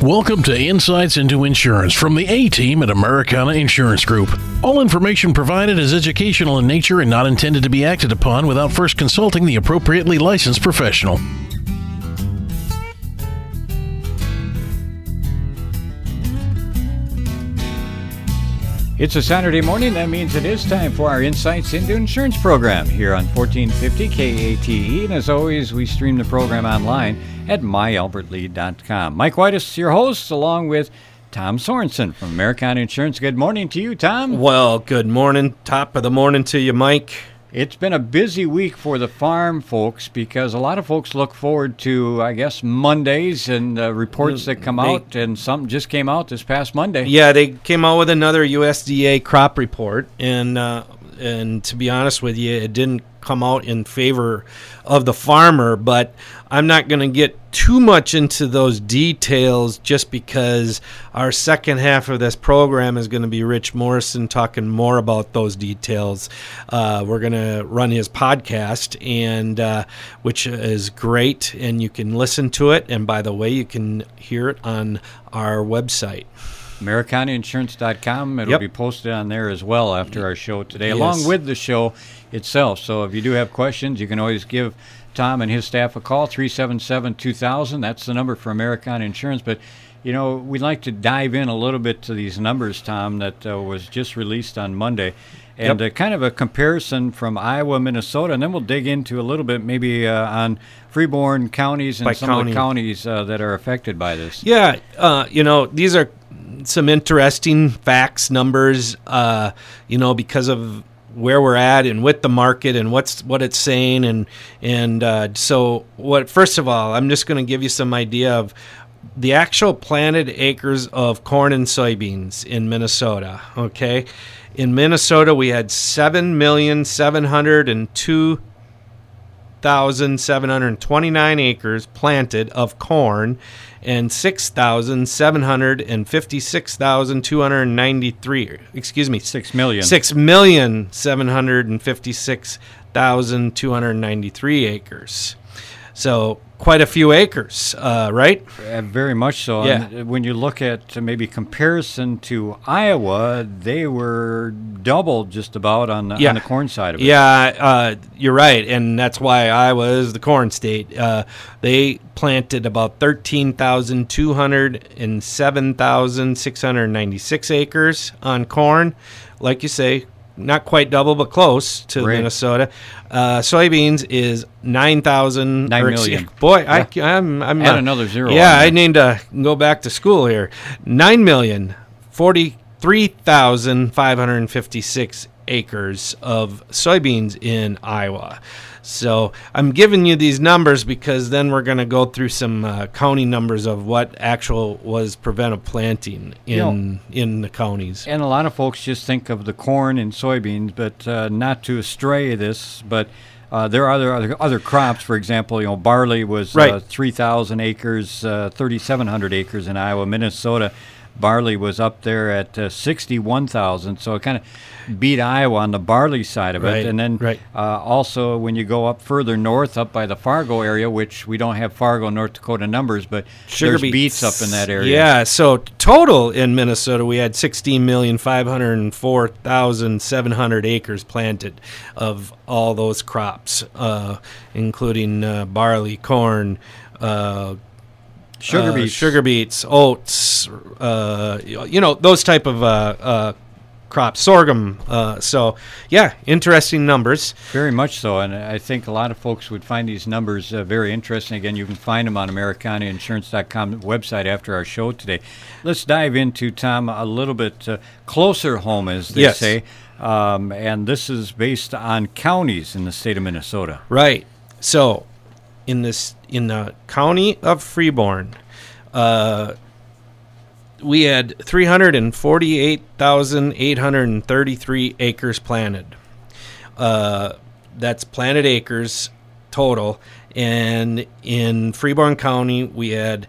Welcome to Insights into Insurance from the A-Team at Americana Insurance Group. All information provided is educational in nature and not intended to be acted upon without first consulting the appropriately licensed professional. It's a Saturday morning. That means it is time for our Insights into Insurance program here on 1450 KATE. And as always, we stream the program online at myalbertlee.com. Mike Whitus, your host, along with Tom Sorensen from Americana Insurance. Good morning to you, Tom. Well, good morning. Top of the morning to you, Mike. It's been a busy week for the farm folks because a lot of folks look forward to, I guess, Mondays and reports that come out, and something just came out this past Monday. Yeah, they came out with another USDA crop report, and to be honest with you, it didn't come out in favor of the farmer, but I'm not going to get too much into those details just because our second half of this program is going to be Rich Morrison talking more about those details. We're going to run his podcast, and which is great, and you can listen to it, and by the way, you can hear it on our website. AmericanaInsurance.com. It'll be posted on there as well after our show today, along with the show itself. So if you do have questions, you can always give Tom and his staff a call, 377-2000. That's the number for Americana Insurance. But, you know, we'd like to dive in a little bit to these numbers, Tom, that was just released on Monday. And kind of a comparison from Iowa, Minnesota, and then we'll dig into a little bit maybe on Freeborn counties and of the counties that are affected by this. Yeah, you know, these are some interesting facts, numbers, you know, because of where we're at and with the market and what it's saying. And so first of all, I'm just going to give you some idea of the actual planted acres of corn and soybeans in Minnesota, okay? In Minnesota, we had 7,702,729 acres planted of corn and 6,756,293 acres. So quite a few acres, right? Very much so. Yeah. And when you look at maybe comparison to Iowa, they were double just about on the corn side of it. Yeah, you're right, and that's why Iowa is the corn state. They planted about 13,200 and 7,696 acres on corn. Like you say, not quite double, but close to Minnesota. Soybeans is 9 million. Boy, yeah. I'm add another zero. Yeah, I need to go back to school here. 9,043,556 acres of soybeans in Iowa. So I'm giving you these numbers because then we're going to go through some county numbers of what actual was preventive planting in the counties. And a lot of folks just think of the corn and soybeans, but not to astray this, but there are other crops. For example, you know, barley was 3,000 acres, 3,700 acres in Iowa. Minnesota, barley was up there at 61,000, so it kind of beat Iowa on the barley side of it. And then also when you go up further north, up by the Fargo area, which we don't have Fargo, North Dakota numbers, but there's beets up in that area. Yeah, so total in Minnesota, we had 16,504,700 acres planted of all those crops, including barley, corn, sugar beets, oats, you know, those type of crops, sorghum. So, yeah, interesting numbers. Very much so, and I think a lot of folks would find these numbers very interesting. Again, you can find them on AmericanaInsurance.com website after our show today. Let's dive into, Tom, a little bit closer home, as they say, and this is based on counties in the state of Minnesota. Right. So, in the county of Freeborn, we had 348,833 acres planted. That's planted acres total. And in Freeborn County, we had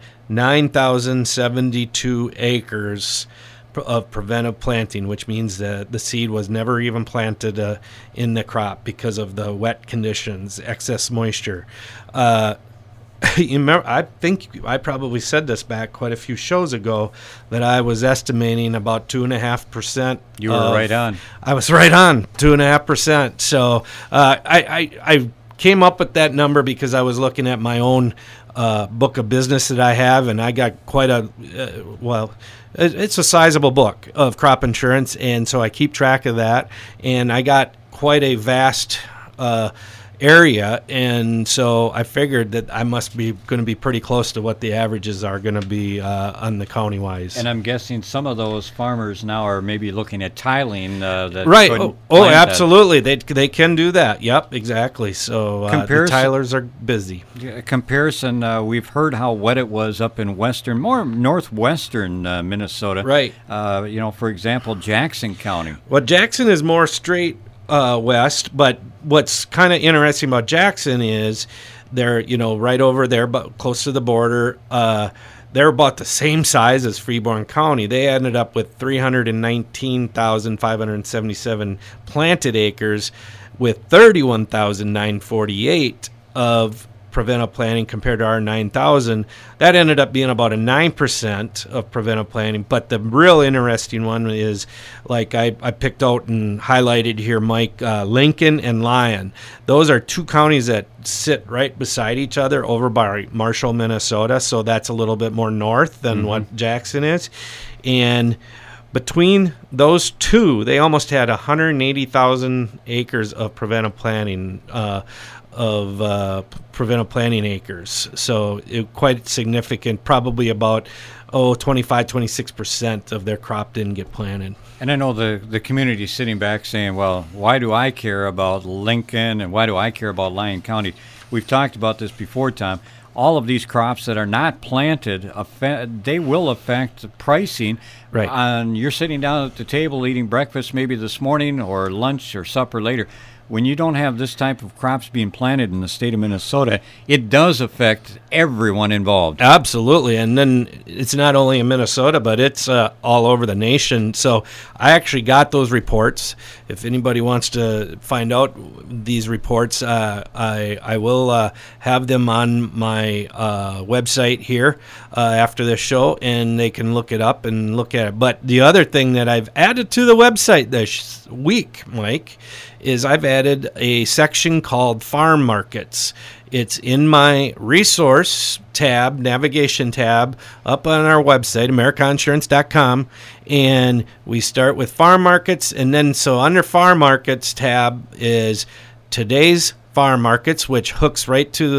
9,072 acres of preventive planting, which means that the seed was never even planted in the crop because of the wet conditions, excess moisture. you remember, I think I probably said this back quite a few shows ago, that I was estimating about 2.5%. You were right on. I was right on, 2.5%. So I came up with that number because I was looking at my own book of business that I have, and I got quite it's a sizable book of crop insurance, and so I keep track of that, and I got quite a vast area, and so I figured that I must be going to be pretty close to what the averages are going to be on the county-wise. And I'm guessing some of those farmers now are maybe looking at tiling. Right. Oh, absolutely. They can do that. Yep, exactly. So the tilers are busy. Comparison, we've heard how wet it was up in more northwestern Minnesota. Right. For example, Jackson County. Well, Jackson is more straight west, but what's kind of interesting about Jackson is they're right over there, but close to the border. They're about the same size as Freeborn County. They ended up with 319,577 planted acres, with 31,948 of preventive planting compared to our 9,000. That ended up being about a 9% of preventive planting. But the real interesting one is, like I picked out and highlighted here, Mike, Lincoln and Lyon. Those are two counties that sit right beside each other over by Marshall, Minnesota. So that's a little bit more north than what Jackson is. And between those two, they almost had 180,000 acres of preventive planting preventive planting acres. So quite significant, probably about 25-26% of their crop didn't get planted. And I know the community is sitting back saying, well, why do I care about Lincoln and why do I care about Lyon County? We've talked about this before, Tom. All of these crops that are not planted, they will affect pricing. Right. You're sitting down at the table eating breakfast maybe this morning or lunch or supper later. When you don't have this type of crops being planted in the state of Minnesota, it does affect everyone involved. Absolutely. And then it's not only in Minnesota, but it's all over the nation. So I actually got those reports. If anybody wants to find out these reports, I will have them on my website here after this show, and they can look it up and look at it. But the other thing that I've added to the website this week, Mike, is I've added a section called Farm Markets. It's in my resource tab, navigation tab, up on our website, AmericanInsurance.com, and we start with Farm Markets, and then so under Farm Markets tab is today's Farm Markets, which hooks right to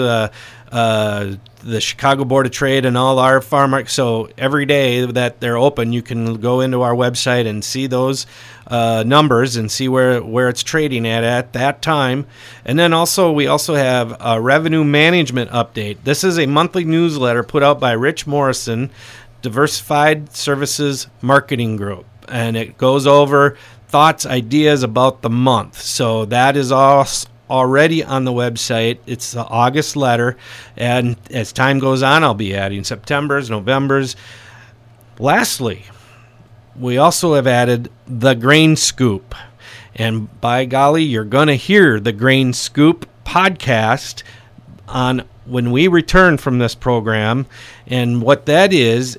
the Chicago Board of Trade and all our farm markets. So every day that they're open, you can go into our website and see those numbers and see where it's trading at that time. And then we also have a revenue management update. This is a monthly newsletter put out by Rich Morrison, Diversified Services Marketing Group, and it goes over thoughts, ideas about the month. So that is all already on the website. It's the August letter, and as time goes on, I'll be adding September's, November's. Lastly, we also have added the Grain Scoop, and by golly, you're going to hear the Grain Scoop podcast on when we return from this program. And what that is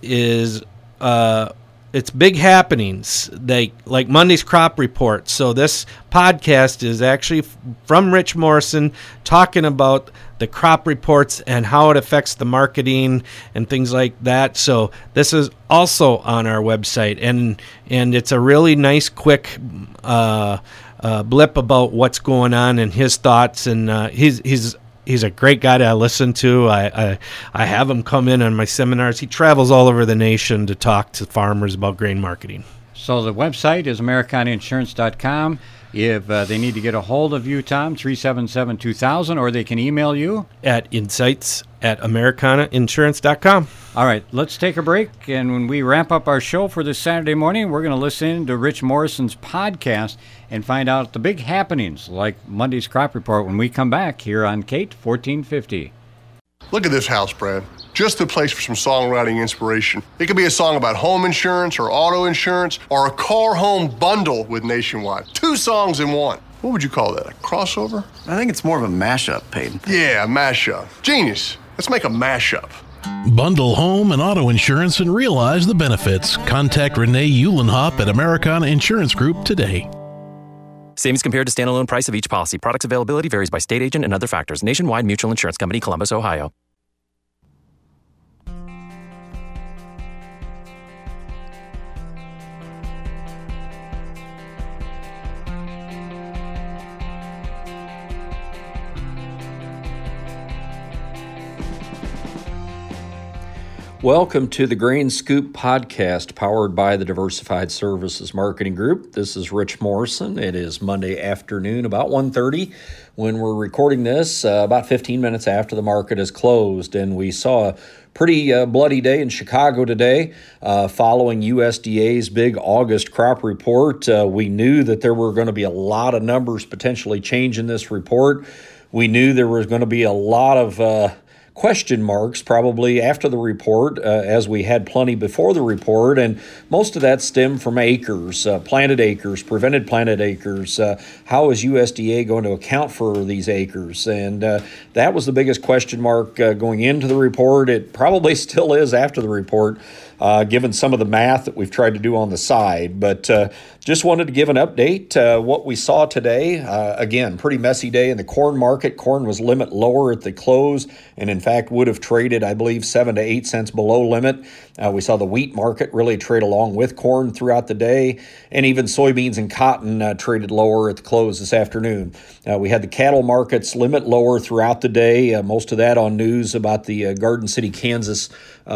it's big happenings, like Monday's crop report. So this podcast is actually from Rich Morrison talking about the crop reports and how it affects the marketing and things like that. So this is also on our website, and it's a really nice, quick blip about what's going on and his thoughts. And he's a great guy to listen to. I have him come in on my seminars. He travels all over the nation to talk to farmers about grain marketing. So the website is AmericanInsurance.com. If they need to get a hold of you, Tom, 377-2000, or they can email you at insights@AmericanaInsurance.com. All right, let's take a break, and when we wrap up our show for this Saturday morning, we're going to listen to Rich Morrison's podcast and find out the big happenings like Monday's crop report when we come back here on Kate 1450. Look at this house, Brad. Just the place for some songwriting inspiration. It could be a song about home insurance or auto insurance or a car-home bundle with Nationwide. 2 songs in one. What would you call that, a crossover? I think it's more of a mashup, Peyton. Yeah, a mashup. Genius. Let's make a mashup. Bundle home and auto insurance and realize the benefits. Contact Renee Uhlenhop at Americana Insurance Group today. Savings compared to standalone price of each policy. Product availability varies by state agent and other factors. Nationwide Mutual Insurance Company, Columbus, Ohio. Welcome to the Grain Scoop podcast powered by the Diversified Services Marketing Group. This is Rich Morrison. It is Monday afternoon, about 1:30 when we're recording this, about 15 minutes after the market is closed. And we saw a pretty bloody day in Chicago today following USDA's big August crop report. We knew that there were going to be a lot of numbers potentially change in this report. We knew there was going to be a lot of question marks probably after the report, as we had plenty before the report, and most of that stemmed from acres, planted acres, prevented planted acres. How is USDA going to account for these acres? And that was the biggest question mark going into the report. It probably still is after the report, given some of the math that we've tried to do on the side. But just wanted to give an update. What we saw today, again, pretty messy day in the corn market. Corn was limit lower at the close, and in fact would have traded, I believe, 7 to 8 cents below limit. We saw the wheat market really trade along with corn throughout the day, and even soybeans and cotton traded lower at the close this afternoon. We had the cattle markets limit lower throughout the day, most of that on news about the Garden City, Kansas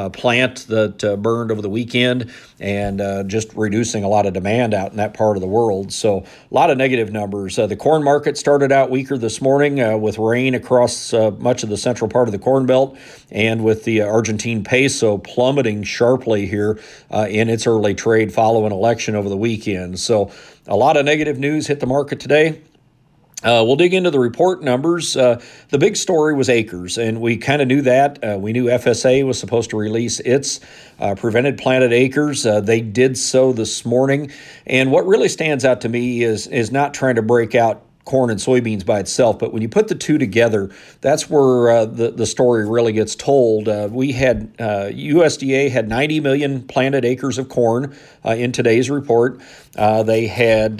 plant that burned over the weekend, and just reducing a lot of demand out in that part of the world. So a lot of negative numbers. The corn market started out weaker this morning with rain across much of the central part of the Corn Belt, and with the Argentine peso plummeting sharply here in its early trade following election over the weekend. So a lot of negative news hit the market today. We'll dig into the report numbers. The big story was acres, and we kind of knew that. We knew FSA was supposed to release its prevented planted acres. They did so this morning. And what really stands out to me is not trying to break out corn and soybeans by itself, but when you put the two together, that's where the story really gets told. We had USDA had 90 million planted acres of corn in today's report. They had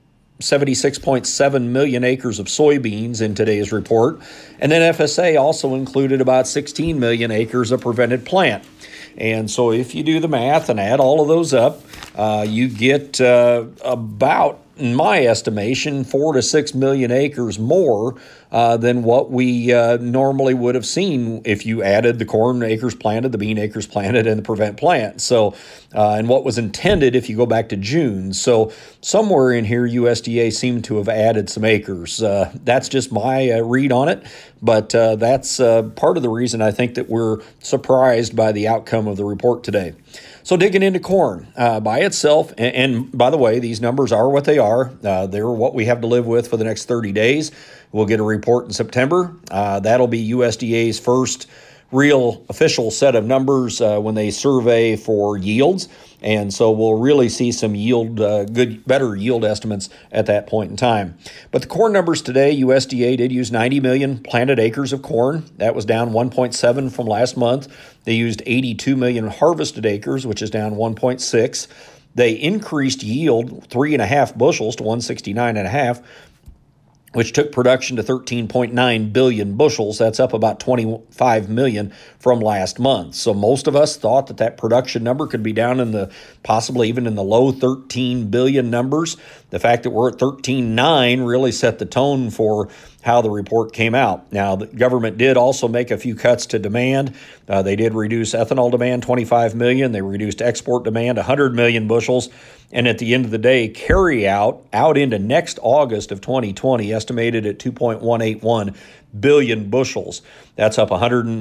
76.7 million acres of soybeans in today's report. And then FSA also included about 16 million acres of prevented plant. And so if you do the math and add all of those up, you get about, in my estimation, 4 to 6 million acres more than what we normally would have seen if you added the corn acres planted, the bean acres planted, and the prevent plant. So, and what was intended if you go back to June. So somewhere in here, USDA seemed to have added some acres. That's just my read on it. But that's part of the reason I think that we're surprised by the outcome of the report today. So digging into corn by itself, and by the way, these numbers are what they are. They're what we have to live with for the next 30 days. We'll get a report in September. That'll be USDA's first real official set of numbers when they survey for yields. And so we'll really see some better yield estimates at that point in time. But the corn numbers today, USDA did use 90 million planted acres of corn. That was down 1.7 from last month. They used 82 million harvested acres, which is down 1.6. They increased yield 3.5 bushels to 169.5, which took production to 13.9 billion bushels. That's up about 25 million from last month. So most of us thought that production number could be down in the possibly even in the low 13 billion numbers. The fact that we're at 13.9 really set the tone for how the report came out. Now, the government did also make a few cuts to demand. They did reduce ethanol demand 25 million. They reduced export demand 100 million bushels. And at the end of the day, carry out into next August of 2020, estimated at 2.181 billion bushels. That's up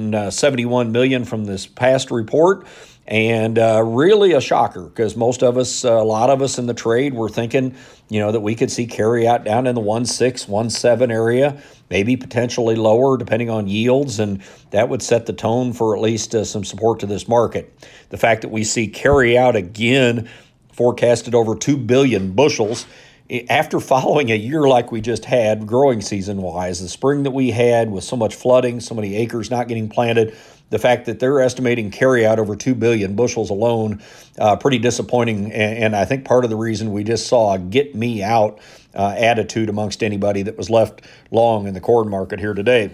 171 million from this past report. And really a shocker, because a lot of us in the trade were thinking, that we could see carry out down in the 1.6, 1.7 area, maybe potentially lower depending on yields, and that would set the tone for at least some support to this market. The fact that we see carry out again forecasted over 2 billion bushels after following a year like we just had, growing season-wise, the spring that we had with so much flooding, so many acres not getting planted, the fact that they're estimating carryout over 2 billion bushels alone, pretty disappointing. And I think part of the reason we just saw a get-me-out attitude amongst anybody that was left long in the corn market here today.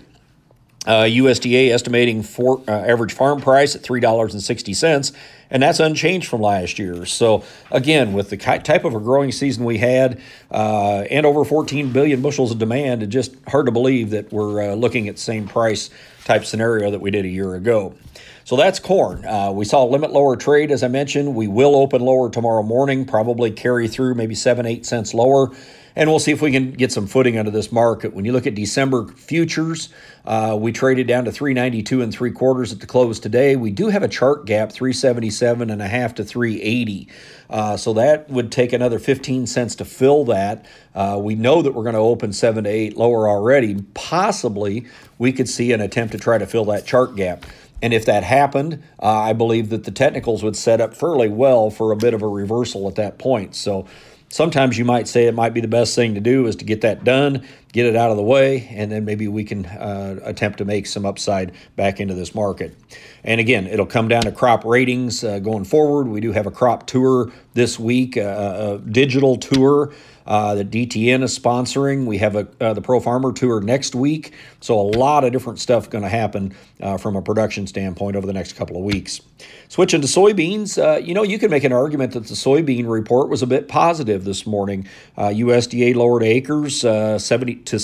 USDA estimating average farm price at $3.60, and that's unchanged from last year. So, again, with the type of a growing season we had and over 14 billion bushels of demand, it's just hard to believe that we're looking at the same price type scenario that we did a year ago. So that's corn. We saw limit lower trade, as I mentioned. We will open lower tomorrow morning, probably carry through maybe 7-8 cents lower. And we'll see if we can get some footing under this market. When you look at December futures, we traded down to 392 3/4 at the close today. We do have a chart gap, 377.5 to 380. So that would take another 15 cents to fill that. We know that we're going to open 7 to 8 lower already. Possibly we could see an attempt to try to fill that chart gap. And if that happened, I believe that the technicals would set up fairly well for a bit of a reversal at that point. So sometimes you might say it might be the best thing to do is to get that done, get it out of the way, and then maybe we can attempt to make some upside back into this market. And again, it'll come down to crop ratings going forward. We do have a crop tour this week, a digital tour that DTN is sponsoring. We have the Pro Farmer Tour next week. So a lot of different stuff going to happen from a production standpoint over the next couple of weeks. Switching to soybeans, you can make an argument that the soybean report was a bit positive this morning. USDA lowered acres 70 to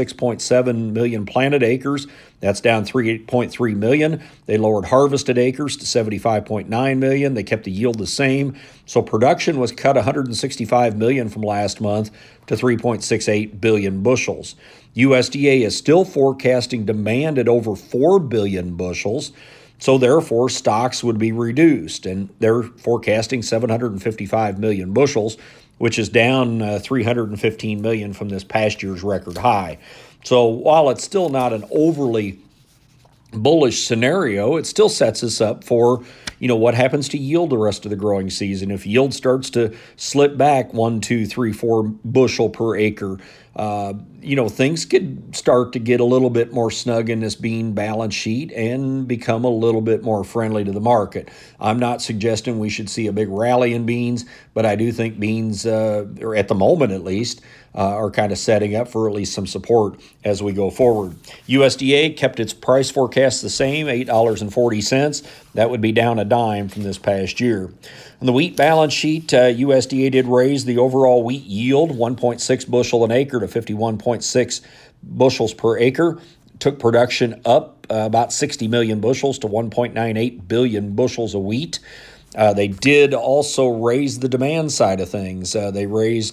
76.7 million planted acres. That's down 3.3 million. They lowered harvested acres to 75.9 million. They kept the yield the same. So production was cut 165 million from last month to 3.68 billion bushels. USDA is still forecasting demand at over 4 billion bushels. So therefore, stocks would be reduced, and they're forecasting 755 million bushels, which is down 315 million from this past year's record high. So while it's still not an overly bullish scenario, it still sets us up for, what happens to yield the rest of the growing season. If yield starts to slip back 1, 2, 3, 4 bushel per acre, things could start to get a little bit more snug in this bean balance sheet and become a little bit more friendly to the market. I'm not suggesting we should see a big rally in beans, but I do think beans, or at the moment at least, are kind of setting up for at least some support as we go forward. USDA kept its price forecast the same, $8.40. That would be down a dime from this past year. On the wheat balance sheet, USDA did raise the overall wheat yield 1.6 bushel an acre to 51.6 bushels per acre. Took production up about 60 million bushels to 1.98 billion bushels of wheat. They did also raise the demand side of things. They raised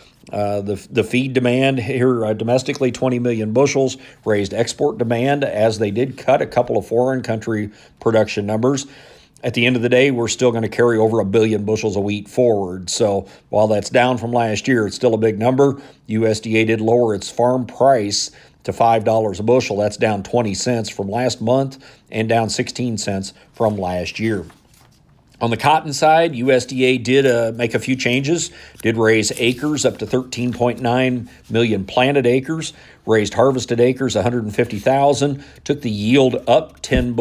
the feed demand here domestically, 20 million bushels, raised export demand as they did cut a couple of foreign country production numbers. At the end of the day, we're still going to carry over 1 billion bushels of wheat forward. So while that's down from last year, it's still a big number. USDA did lower its farm price to $5 a bushel. That's down 20 cents from last month and down 16 cents from last year. On the cotton side, USDA did make a few changes, did raise acres up to 13.9 million planted acres, raised harvested acres 150,000, took the yield up 10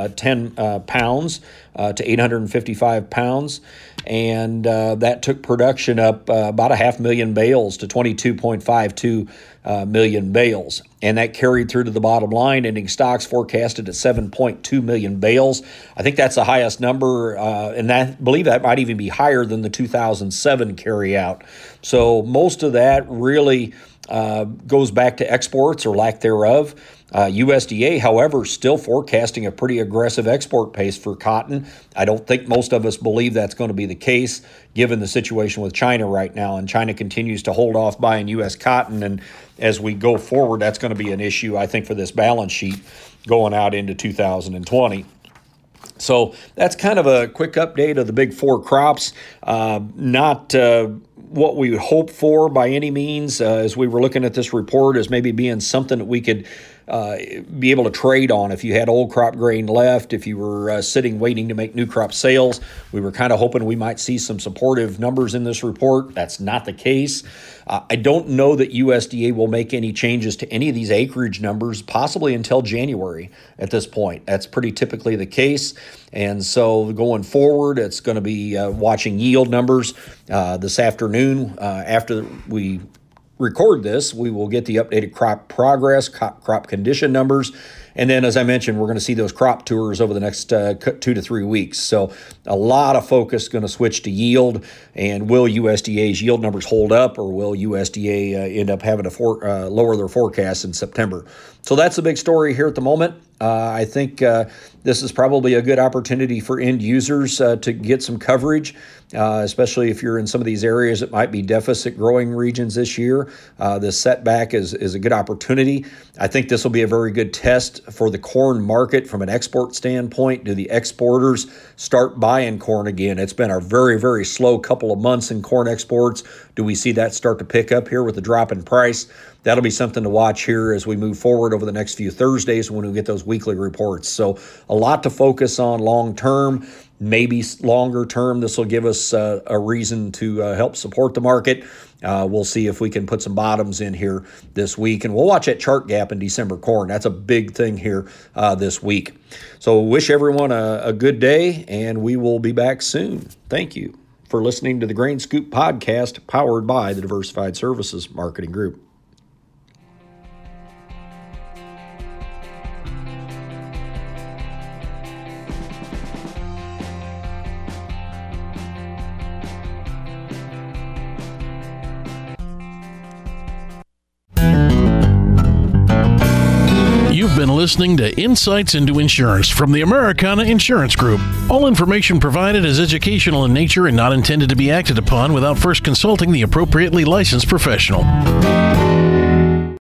pounds to 855 pounds, and that took production up about 500,000 bales to 22.52 million bales. And that carried through to the bottom line, ending stocks forecasted at 7.2 million bales. I think that's the highest number, and I believe that might even be higher than the 2007 carryout. So most of that really goes back to exports or lack thereof. USDA, however, still forecasting a pretty aggressive export pace for cotton. I don't think most of us believe that's going to be the case given the situation with China right now, and China continues to hold off buying U.S. cotton, and as we go forward, that's going to be an issue, I think, for this balance sheet going out into 2020. So that's kind of a quick update of the big four crops. Not what we would hope for by any means as we were looking at this report as maybe being something that we could be able to trade on if you had old crop grain left, if you were sitting waiting to make new crop sales. We were kind of hoping we might see some supportive numbers in this report. That's not the case. I don't know that USDA will make any changes to any of these acreage numbers, possibly until January at this point. That's pretty typically the case. And so going forward, it's going to be watching yield numbers this afternoon. After we record this, we will get the updated crop progress, crop condition numbers. And then, as I mentioned, we're going to see those crop tours over the next 2 to 3 weeks. So a lot of focus going to switch to yield. And will USDA's yield numbers hold up, or will USDA end up having to lower their forecast in September? So that's the big story here at the moment. I think this is probably a good opportunity for end users to get some coverage, especially if you're in some of these areas that might be deficit growing regions this year. This setback is a good opportunity. I think this will be a very good test for the corn market from an export standpoint. Do the exporters start buying corn again? It's been a very, very slow couple of months in corn exports. Do we see that start to pick up here with the drop in price? That'll be something to watch here as we move forward over the next few Thursdays when we get those weekly reports. So a lot to focus on long term, maybe longer term. This will give us a reason to help support the market. We'll see if we can put some bottoms in here this week, and we'll watch that chart gap in December corn. That's a big thing here this week. So wish everyone a good day, and we will be back soon. Thank you for listening to the Grain Scoop podcast powered by the Diversified Services Marketing Group. You've been listening to Insights into Insurance from the Americana Insurance Group. All information provided is educational in nature and not intended to be acted upon without first consulting the appropriately licensed professional.